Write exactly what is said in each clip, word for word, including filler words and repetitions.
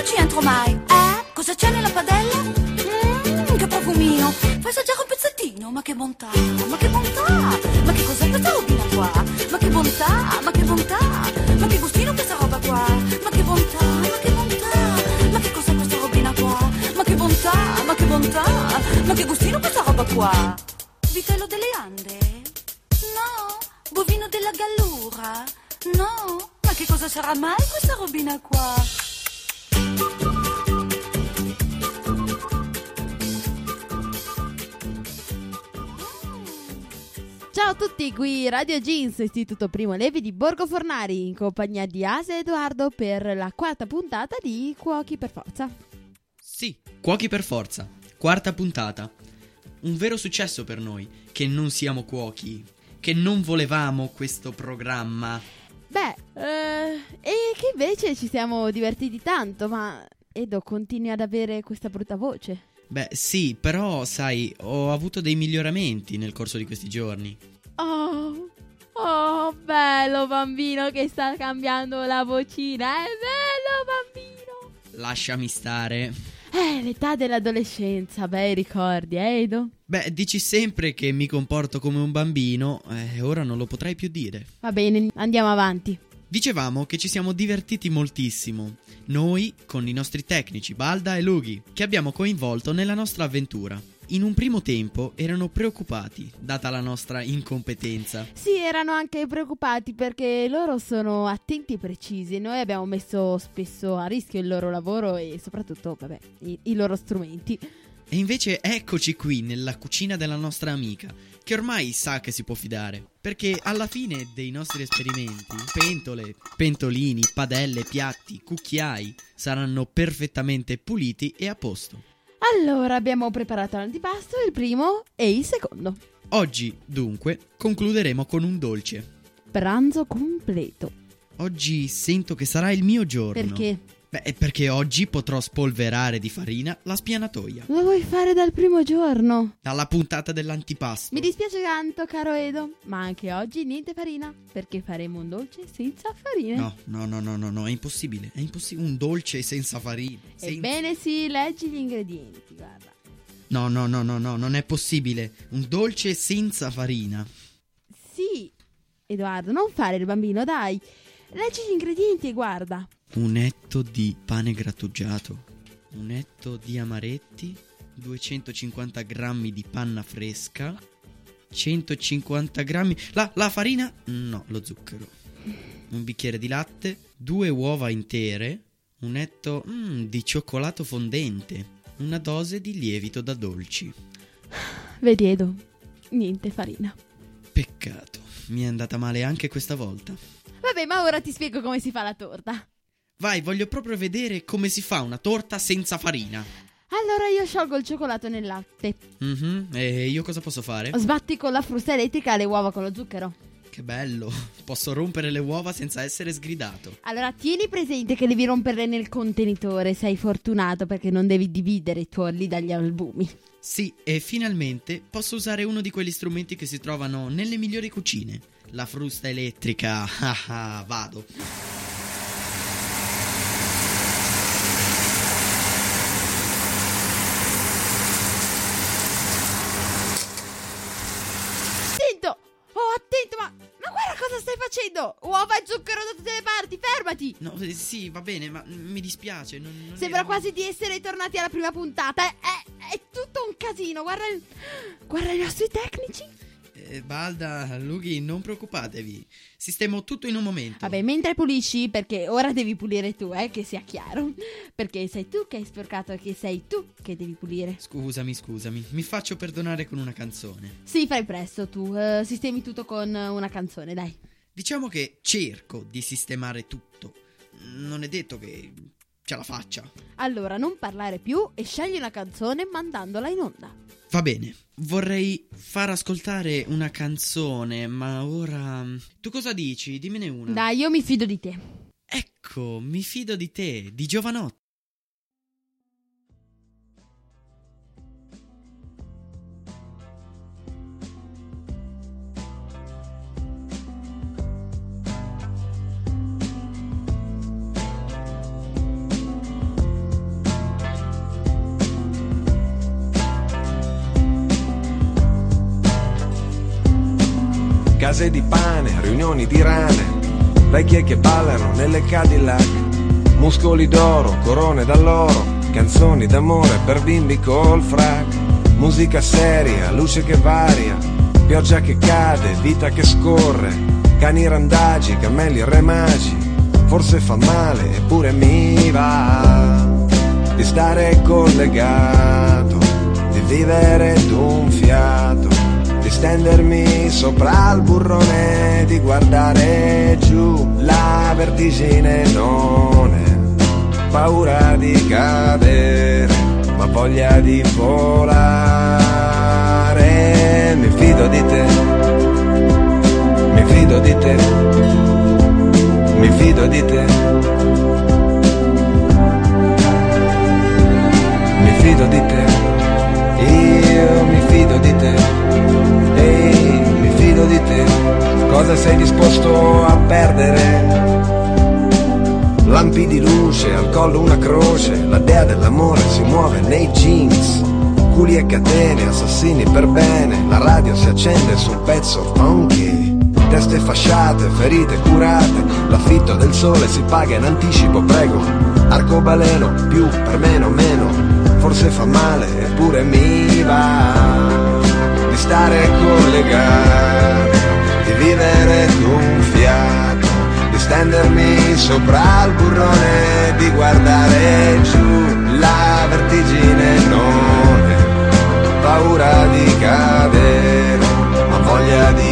ci entro mai. Eh? Cosa c'è nella padella? Mmm, che profumino. Fai assaggiare un pezzettino, ma che bontà, ma che bontà. Ma che cos'è questa robina qua? Ma che bontà, ma che bontà. Ma che gustino questa roba qua? Ma che bontà, ma che bontà. Ma che cos'è questa robina qua? Ma che bontà, ma che bontà. Ma che gustino questa roba qua? Vitello delle Ande? No. Bovino della Gallura? No. Ma che cosa sarà mai questa robina qua? Ciao a tutti, qui Radio Jeans, Istituto Primo Levi di Borgo Fornari, in compagnia di Asia e Edoardo per la quarta puntata di Cuochi per Forza. Sì, Cuochi per Forza, quarta puntata. Un vero successo per noi, che non siamo cuochi, che non volevamo questo programma. Beh, eh, e che invece ci siamo divertiti tanto, ma Edo continui ad avere questa brutta voce. Beh, sì, però, sai, ho avuto dei miglioramenti nel corso di questi giorni. Oh, oh, bello bambino che sta cambiando la vocina, è bello bambino. Lasciami stare. Eh, l'età dell'adolescenza, bei ricordi, eh, Edo? Beh, dici sempre che mi comporto come un bambino, e eh, ora non lo potrai più dire. Va bene, andiamo avanti. Dicevamo che ci siamo divertiti moltissimo, noi con i nostri tecnici Balda e Lughi, che abbiamo coinvolto nella nostra avventura. In un primo tempo erano preoccupati, data la nostra incompetenza. Sì, erano anche preoccupati perché loro sono attenti e precisi e noi abbiamo messo spesso a rischio il loro lavoro e soprattutto, vabbè, i, i loro strumenti. E invece eccoci qui nella cucina della nostra amica, che ormai sa che si può fidare, perché alla fine dei nostri esperimenti, pentole, pentolini, padelle, piatti, cucchiai saranno perfettamente puliti e a posto. Allora, abbiamo preparato l'antipasto, il primo e il secondo. Oggi, dunque, concluderemo con un dolce. Pranzo completo. Oggi sento che sarà il mio giorno. Perché? Beh, è perché oggi potrò spolverare di farina la spianatoia. Lo vuoi fare dal primo giorno? Dalla puntata dell'antipasto. Mi dispiace tanto, caro Edo, ma anche oggi niente farina, perché faremo un dolce senza farina. No, no, no, no, no, no, è impossibile, è impossibile, un dolce senza farina. Senza... Ebbene sì, leggi gli ingredienti, guarda. No, no, no, no, no, non è possibile, un dolce senza farina. Sì, Edoardo, non fare il bambino, dai. Leggi gli ingredienti e guarda. Un etto di pane grattugiato, un etto di amaretti, duecentocinquanta grammi di panna fresca, centocinquanta grammi... La, la farina? No, lo zucchero. Un bicchiere di latte, due uova intere, un etto mm, di cioccolato fondente, una dose di lievito da dolci. Vedi, Edo, niente farina. Peccato, mi è andata male anche questa volta. Vabbè, ma ora ti spiego come si fa la torta. Vai, voglio proprio vedere come si fa una torta senza farina. Allora io sciolgo il cioccolato nel latte. Mhm, e io cosa posso fare? Sbatti con la frusta elettrica le uova con lo zucchero. Che bello, posso rompere le uova senza essere sgridato. Allora tieni presente che devi romperle nel contenitore. Sei fortunato perché non devi dividere i tuorli dagli albumi. Sì, e finalmente posso usare uno di quegli strumenti che si trovano nelle migliori cucine. La frusta elettrica. Ah ah, vado. Oh, attento, ma, ma guarda cosa stai facendo! Uova e zucchero da tutte le parti, fermati! No, eh, sì, va bene, ma mi dispiace. Non, non Sembra era... quasi di essere tornati alla prima puntata. È, è, è tutto un casino. Guarda, il, guarda i nostri tecnici. Eh, Balda, Lughi, non preoccupatevi. Sistemo tutto in un momento. Vabbè, mentre pulisci, perché ora devi pulire tu, eh, che sia chiaro. Perché sei tu che hai sporcato e che sei tu che devi pulire. Scusami, scusami. Mi faccio perdonare con una canzone. Sì, fai presto tu. Uh, sistemi tutto con una canzone, dai. Diciamo che cerco di sistemare tutto. Non è detto che ce la faccia. Allora, non parlare più e scegli una canzone mandandola in onda. Va bene, vorrei far ascoltare una canzone, ma ora... Tu cosa dici? Dimmene una. Dai, io mi fido di te. Ecco, mi fido di te, di Giovanotti. case di pane, riunioni di rane, vecchie che ballano nelle Cadillac, muscoli d'oro, corone d'alloro, canzoni d'amore per bimbi col frac, musica seria, luce che varia, pioggia che cade, vita che scorre, cani randagi, cammelli e re magi, forse fa male eppure mi va di stare collegato, di vivere d'un fiato, di stendermi sopra il burrone, di guardare giù, la vertigine non è paura di cadere, ma voglia di volare. Mi fido di te, mi fido di te, mi fido di te, mi fido di te, io mi fido di te, ehi, mi fido di te, cosa sei disposto a perdere? Lampi di luce, al collo una croce, la dea dell'amore si muove nei jeans, culi e catene, assassini per bene, la radio si accende su un pezzo funky, teste fasciate, ferite curate, l'affitto del sole si paga in anticipo, prego, arcobaleno, più per meno meno, forse fa male eppure mi va di stare collegato, di vivere d'un fiato, di stendermi sopra il burrone, di guardare giù, la vertigine non è paura di cadere, ma voglia di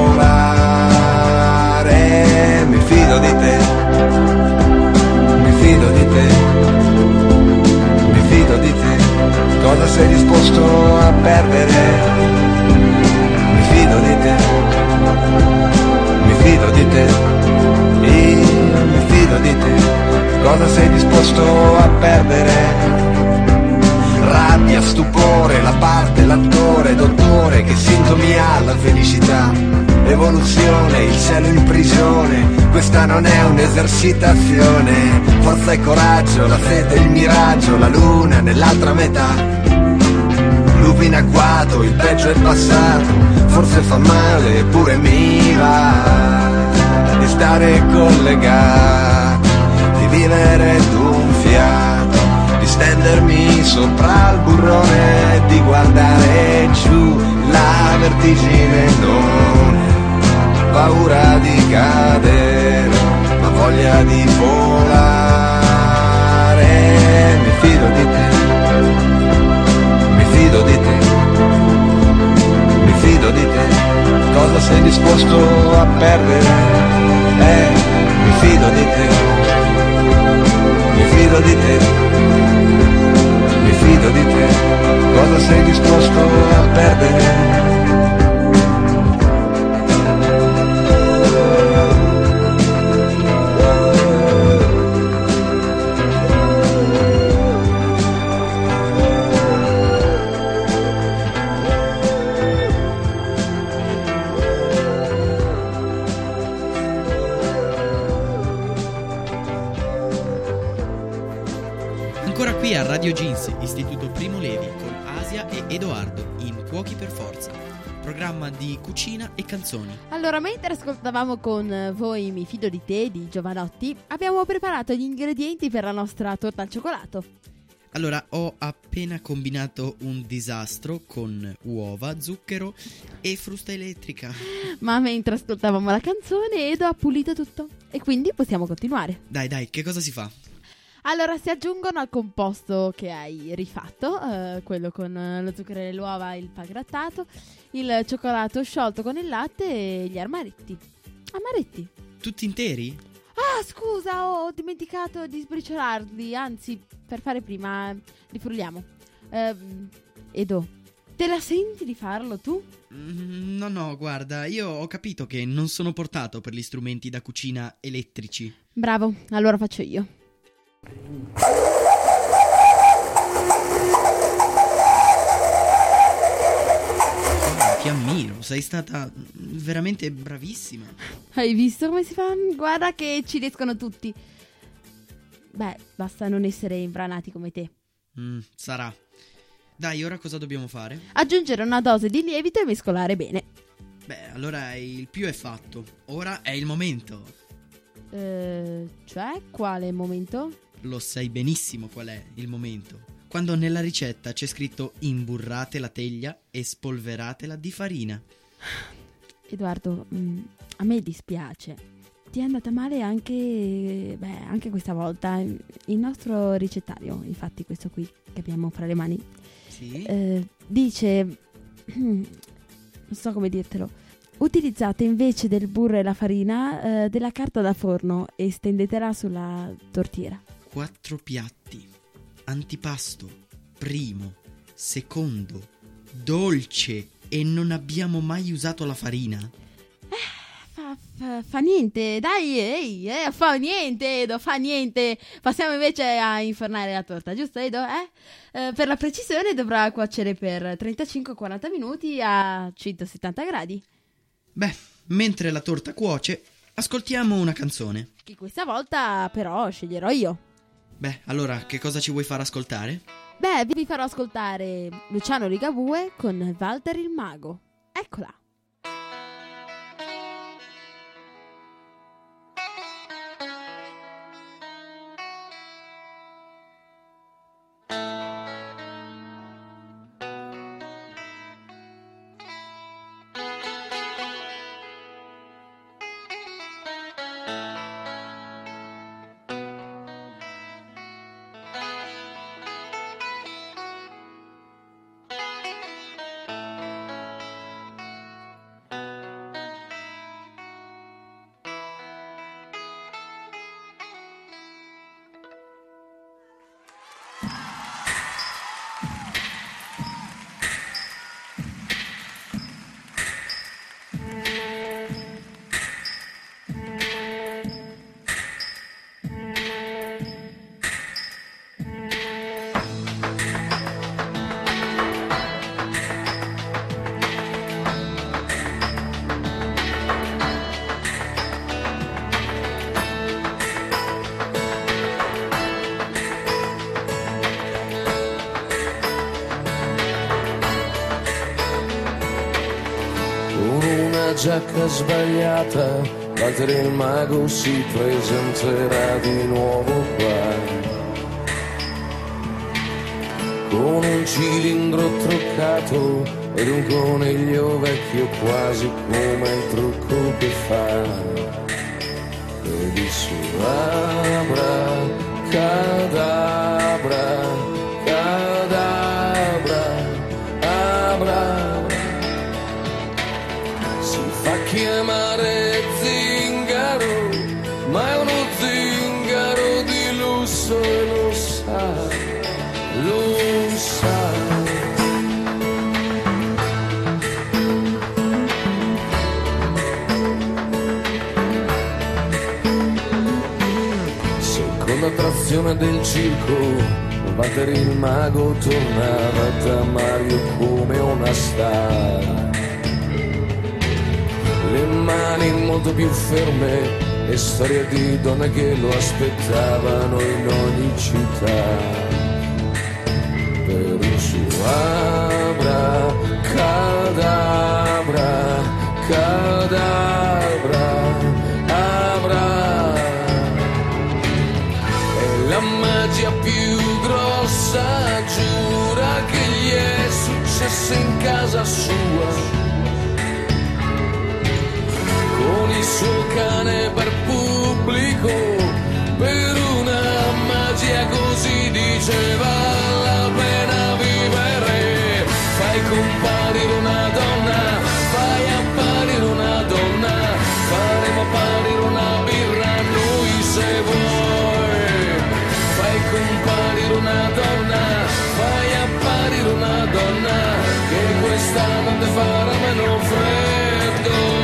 volare. Mi fido di te, mi fido di te, mi fido di te, cosa sei disposto a perdere? Mi fido di te, mi fido di te, io mi fido di te, cosa sei disposto a perdere? Rabbia, stupore, la parte, l'attore, dottore, che sintomi ha la felicità? Evoluzione, il cielo in prigione, questa non è un'esercitazione, forza e coraggio, la sete, il miraggio, la luna nell'altra metà, lupi in agguato, il peggio è passato, forse fa male eppure mi va di stare collegato, di vivere d'un fiato, di stendermi sopra il burrone, di guardare giù, la vertigine non è paura di cadere, ma voglia di volare. Mi fido di te, mi fido di te, mi fido di te, cosa sei disposto a perdere? Eh, mi fido di te, mi fido di te, mi fido di te, cosa sei disposto a perdere? Ancora qui a Radio Jeans, Istituto Primo Levi, con Asia e Edoardo in Cuochi per Forza, programma di cucina e canzoni. Allora, mentre ascoltavamo con voi Mi fido di te di Giovanotti, abbiamo preparato gli ingredienti per la nostra torta al cioccolato. Allora, ho appena combinato un disastro con uova, zucchero e frusta elettrica. Ma mentre ascoltavamo la canzone, Edo ha pulito tutto e quindi possiamo continuare. Dai, dai, che cosa si fa? Allora, si aggiungono al composto che hai rifatto, eh, quello con lo zucchero e l'uova e il pangrattato, il cioccolato sciolto con il latte e gli amaretti. Amaretti? Tutti interi? Ah, scusa, ho dimenticato di sbriciolarli, anzi, per fare prima, li frulliamo. Eh, Edo, te la senti di farlo tu? Mm, no, no, guarda, io ho capito che non sono portato per gli strumenti da cucina elettrici. Bravo, allora faccio io. Ti ammiro, sei stata veramente bravissima. Hai visto come si fa? Guarda che ci riescono tutti. Beh, basta non essere imbranati come te. Mm, sarà. Dai, ora cosa dobbiamo fare? Aggiungere una dose di lievito e mescolare bene. Beh, allora il più è fatto. Ora è il momento. Eh, cioè, quale momento? Lo sai benissimo qual è il momento. Quando nella ricetta c'è scritto imburrate la teglia e spolveratela di farina. Edoardo, mh, a me dispiace. Ti è andata male anche, beh, anche questa volta. Il nostro ricettario, infatti questo qui che abbiamo fra le mani, Sì? eh, dice, non so come dirtelo, utilizzate invece del burro e la farina eh, della carta da forno e stendetela sulla tortiera. Quattro piatti. Antipasto. Primo. Secondo. Dolce. E non abbiamo mai usato la farina. Fa, fa, fa niente, dai, ehi, eh, fa niente, Edo, fa niente. Passiamo invece a infornare la torta, giusto, Edo? Eh? Eh, per la precisione dovrà cuocere per trentacinque quaranta minuti a centosettanta gradi. Beh, mentre la torta cuoce, ascoltiamo una canzone. Che questa volta però sceglierò io. Beh, allora, che cosa ci vuoi far ascoltare? Beh, vi farò ascoltare Luciano Ligabue con Walter il Mago. Eccola. Giacca sbagliata, Walter il Mago si presenterà di nuovo qua, con un cilindro truccato ed un coniglio vecchio quasi come il trucco che fa, e di su abra, cadabra, cadabra, abra. Chiamare zingaro, ma è uno zingaro di lusso e lo sa, lo sa. Seconda attrazione del circo, Walter il Mago tornava da Mario come una star. Le mani molto più ferme e storie di donne che lo aspettavano in ogni città. Per il suo abra, cadabra, cadabra, abra. E la magia più grossa giura che gli è successa in casa sua, con il suo cane per pubblico, per una magia così diceva la pena vivere. Fai comparire una donna, fai apparire una donna, faremo apparire una birra noi se vuoi. Fai comparire una donna, fai apparire una donna, che questa non ti farà meno freddo.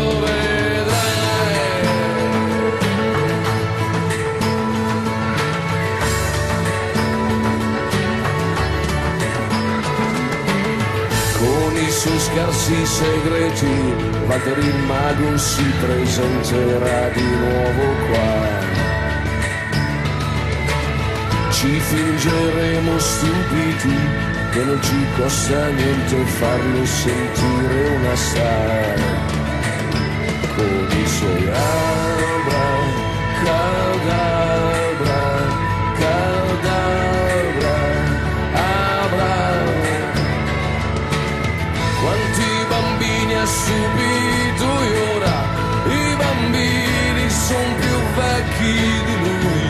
I suoi scarsi segreti, Walter il Mago si presenterà di nuovo qua. Ci fingeremo stupidi che non ci costa niente farlo sentire una star, con i suoi abra, cadabra, cadabra, abra. Quanti bambini ha subito e ora i bambini sono più vecchi di lui.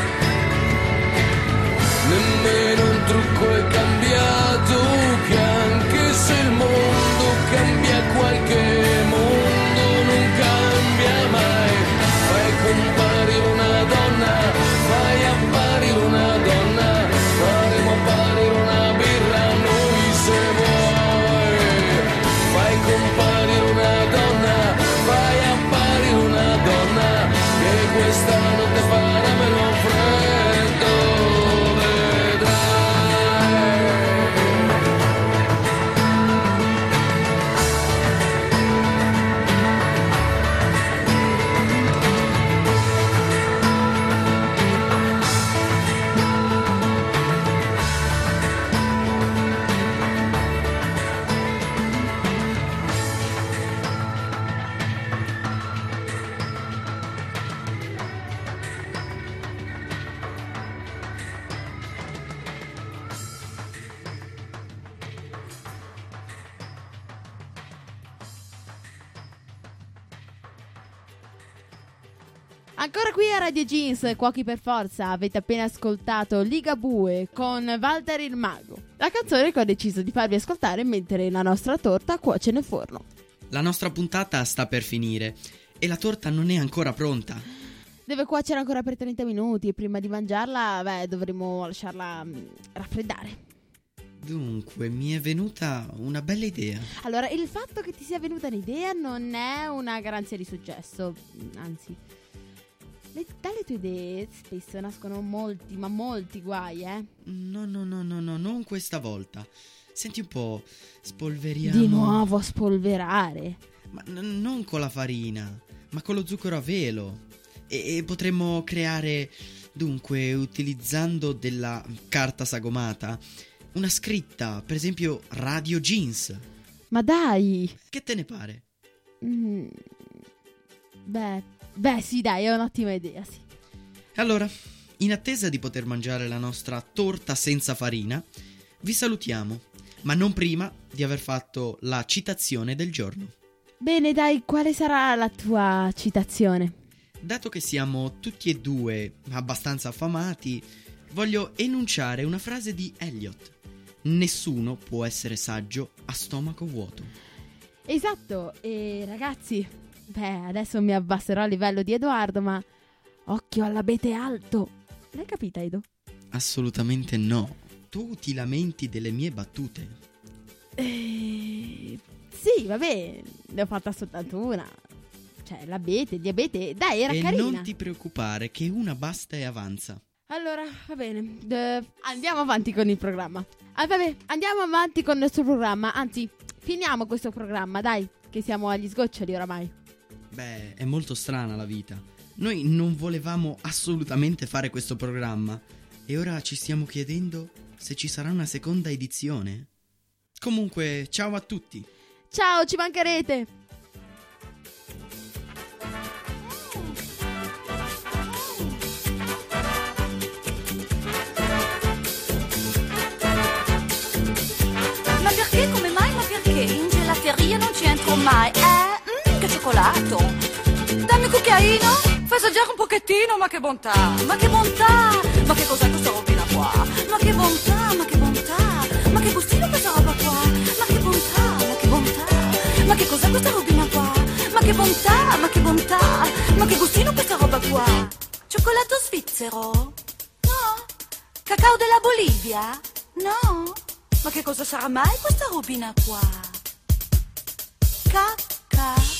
Nemmeno un trucco è cambiato, che anche se il mondo cambia, qualche mondo non cambia mai. Fai comparire una donna, fai apparire una donna, faremo apparire una birra noi se vuoi. Fai comparire una donna, fai apparire una donna, che questa notte farà meno freddo. Ancora qui a Radio Jeans, Cuochi per Forza, avete appena ascoltato Ligabue con Walter il Mago, la canzone che ho deciso di farvi ascoltare mentre la nostra torta cuoce nel forno. La nostra puntata sta per finire e la torta non è ancora pronta. Deve cuocere ancora per trenta minuti e prima di mangiarla, beh, dovremo lasciarla mh, raffreddare. Dunque, mi è venuta una bella idea. Allora, il fatto che ti sia venuta un'idea non è una garanzia di successo, anzi... Le, dalle tue idee spesso nascono molti, ma molti guai, eh? No, no, no, no, no, non questa volta. Senti un po', spolveriamo... Di nuovo a spolverare? Ma n- non con la farina, ma con lo zucchero a velo. E, e potremmo creare, dunque, utilizzando della carta sagomata, una scritta, per esempio Radio Jeans. Ma dai! Che te ne pare? Mm, beh... Beh sì dai, è un'ottima idea, sì. Allora, in attesa di poter mangiare la nostra torta senza farina, vi salutiamo, ma non prima di aver fatto la citazione del giorno. Bene dai, quale sarà la tua citazione? Dato che siamo tutti e due abbastanza affamati, voglio enunciare una frase di Eliot. Nessuno può essere saggio a stomaco vuoto. Esatto, e ragazzi... Beh, adesso mi abbasserò a livello di Edoardo, ma occhio all'abete alto. L'hai capita, Edo? Assolutamente no. Tu ti lamenti delle mie battute. Eh, sì, vabbè, ne ho fatta soltanto una. Cioè, l'abete, il diabete, dai, era e carina. E non ti preoccupare, che una basta e avanza. Allora, va bene, uh, andiamo avanti con il programma. Ah, vabbè, andiamo avanti con il nostro programma. Anzi, finiamo questo programma, dai, che siamo agli sgoccioli oramai. Beh, è molto strana la vita. Noi non volevamo assolutamente fare questo programma e ora ci stiamo chiedendo se ci sarà una seconda edizione. Comunque, ciao a tutti. Ciao, ci mancherete. Ma perché, come mai, ma perché in gelateria non ci entro mai, eh? Che cioccolato! Dammi un cucchiaino, fai assaggiare un pochettino, ma che bontà, ma che bontà, ma che cos'è questa robina qua? Ma che bontà, ma che bontà, ma che gustino questa roba qua? Ma che bontà, ma che bontà, ma che cos'è questa robina qua? Ma che bontà, ma che bontà, ma che gustino questa roba qua? Cioccolato svizzero? No? Cacao della Bolivia? No? Ma che cosa sarà mai questa robina qua? Cacao